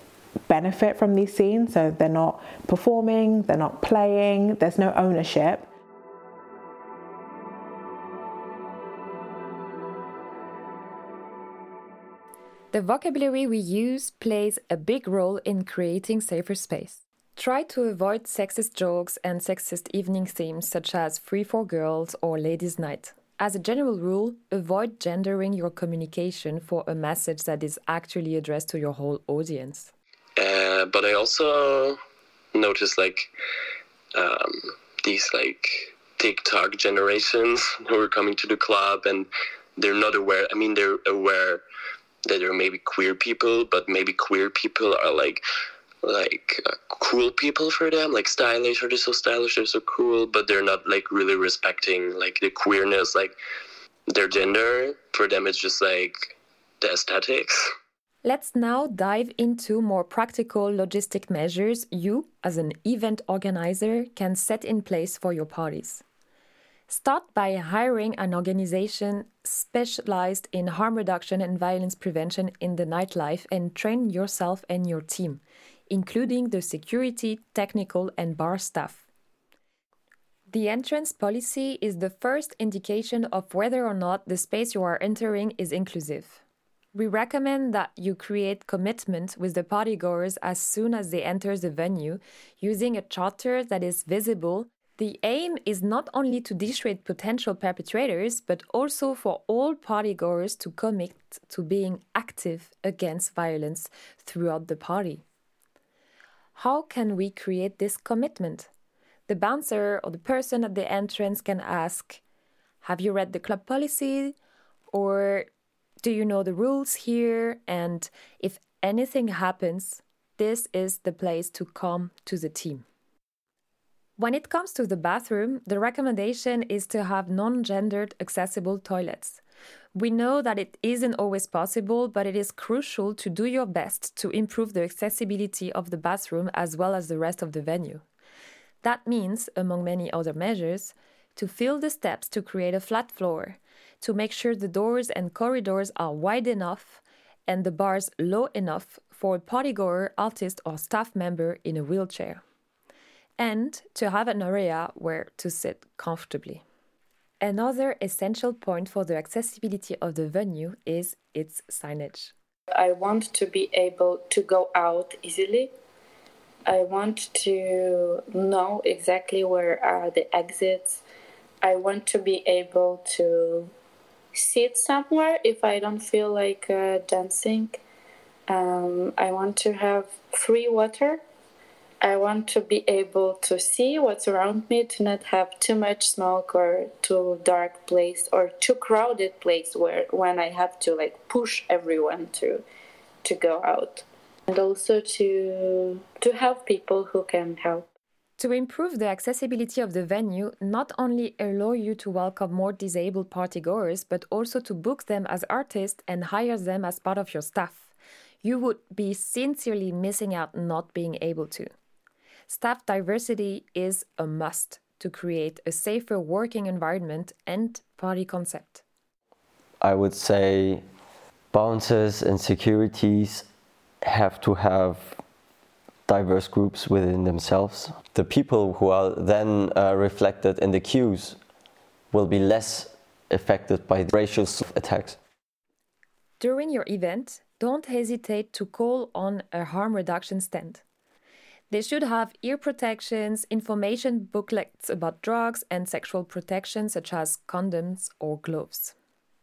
benefit from these scenes. So they're not performing, they're not playing, there's no ownership. The vocabulary we use plays a big role in creating safer space. Try to avoid sexist jokes and sexist evening themes such as free for girls or ladies' night. As a general rule, avoid gendering your communication for a message that is actually addressed to your whole audience. Uh, but I also noticed like um, these like TikTok generations who are coming to the club and they're not aware. I mean, they're aware that there are maybe queer people, but maybe queer people are like like uh, cool people for them, like stylish, or they're so stylish, they're so cool, but they're not like really respecting like the queerness, like their gender. For them, it's just like the aesthetics. Let's now dive into more practical logistic measures you, as an event organizer, can set in place for your parties. Start by hiring an organization specialized in harm reduction and violence prevention in the nightlife and train yourself and your team, including the security, technical, and bar staff. The entrance policy is the first indication of whether or not the space you are entering is inclusive. We recommend that you create commitment with the partygoers as soon as they enter the venue, using a charter that is visible. The aim is not only to dissuade potential perpetrators, but also for all partygoers to commit to being active against violence throughout the party. How can we create this commitment? The bouncer or the person at the entrance can ask, "Have you read the club policy?" Or, "Do you know the rules here?" And if anything happens, this is the place to come to the team. When it comes to the bathroom, the recommendation is to have non-gendered accessible toilets. We know that it isn't always possible, but it is crucial to do your best to improve the accessibility of the bathroom as well as the rest of the venue. That means, among many other measures, to fill the steps to create a flat floor, to make sure the doors and corridors are wide enough and the bars low enough for a partygoer, artist or staff member in a wheelchair, and to have an area where to sit comfortably. Another essential point for the accessibility of the venue is its signage. I want to be able to go out easily. I want to know exactly where are the exits. I want to be able to sit somewhere if I don't feel like uh, dancing. Um, I want to have free water. I want to be able to see what's around me, to not have too much smoke or too dark place or too crowded place where when I have to like push everyone to to go out. And also to to have people who can help. To improve the accessibility of the venue, not only allow you to welcome more disabled partygoers, but also to book them as artists and hire them as part of your staff. You would be sincerely missing out not being able to. Staff diversity is a must to create a safer working environment and party concept. I would say bouncers and securities have to have diverse groups within themselves. The people who are then uh, reflected in the queues will be less affected by racial attacks. During your event, don't hesitate to call on a harm reduction stand. They should have ear protections, information booklets about drugs and sexual protection such as condoms or gloves.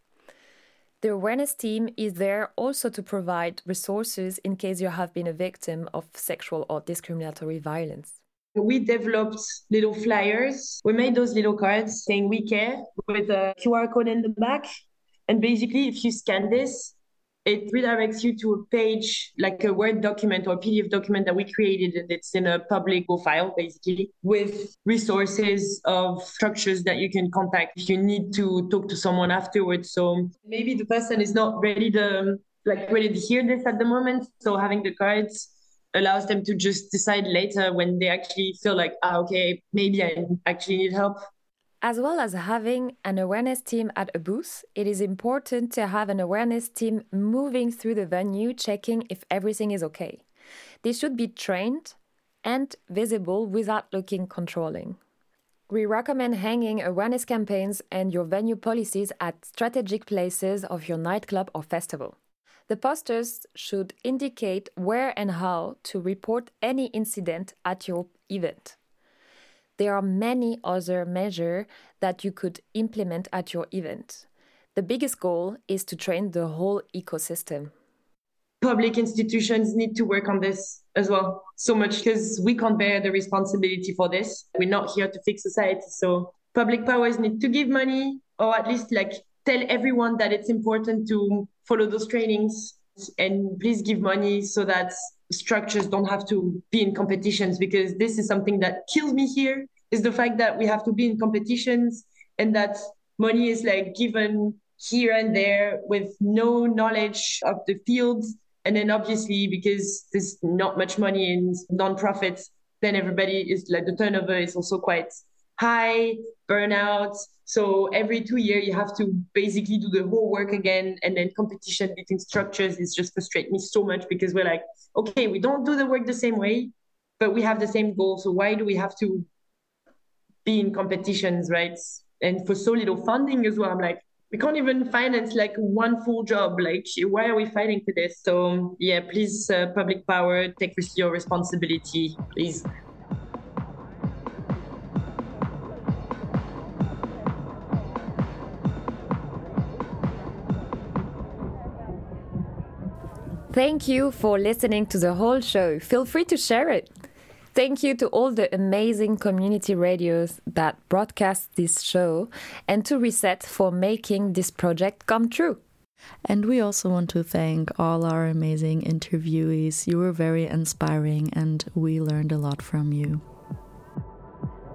The awareness team is there also to provide resources in case you have been a victim of sexual or discriminatory violence. We developed little flyers. We made those little cards saying we care with a Q R code in the back. And basically, if you scan this, it redirects you to a page, like a Word document or a P D F document that we created. And it's in a public file, basically, with resources of structures that you can contact if you need to talk to someone afterwards. So maybe the person is not ready to, like, ready to hear this at the moment. So having the cards allows them to just decide later when they actually feel like, ah, okay, maybe I actually need help. As well as having an awareness team at a booth, it is important to have an awareness team moving through the venue, checking if everything is okay. They should be trained and visible without looking controlling. We recommend hanging awareness campaigns and your venue policies at strategic places of your nightclub or festival. The posters should indicate where and how to report any incident at your event. There are many other measures that you could implement at your event. The biggest goal is to train the whole ecosystem. Public institutions need to work on this as well, so much, because we can't bear the responsibility for this. We're not here to fix society. So public powers need to give money, or at least like tell everyone that it's important to follow those trainings, and please give money so that structures don't have to be in competitions, because this is something that kills me here, is the fact that we have to be in competitions and that money is like given here and there with no knowledge of the fields. And then obviously, because there's not much money in non-profits, then everybody is like, the turnover is also quite high, burnout. So every two years you have to basically do the whole work again. And then competition between structures is just frustrating me so much, because we're like, okay, we don't do the work the same way, but we have the same goal. So why do we have to be in competitions, right? And for so little funding as well, I'm like, we can't even finance like one full job. Like, why are we fighting for this? So yeah, please, uh, public power, take your responsibility, please. Thank you for listening to the whole show. Feel free to share it. Thank you to all the amazing community radios that broadcast this show, and to Reset for making this project come true. And we also want to thank all our amazing interviewees. You were very inspiring and we learned a lot from you.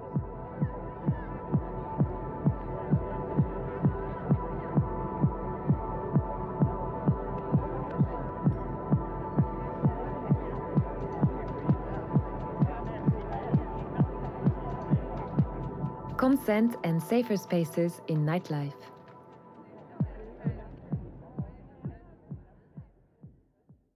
consent and safer spaces in nightlife.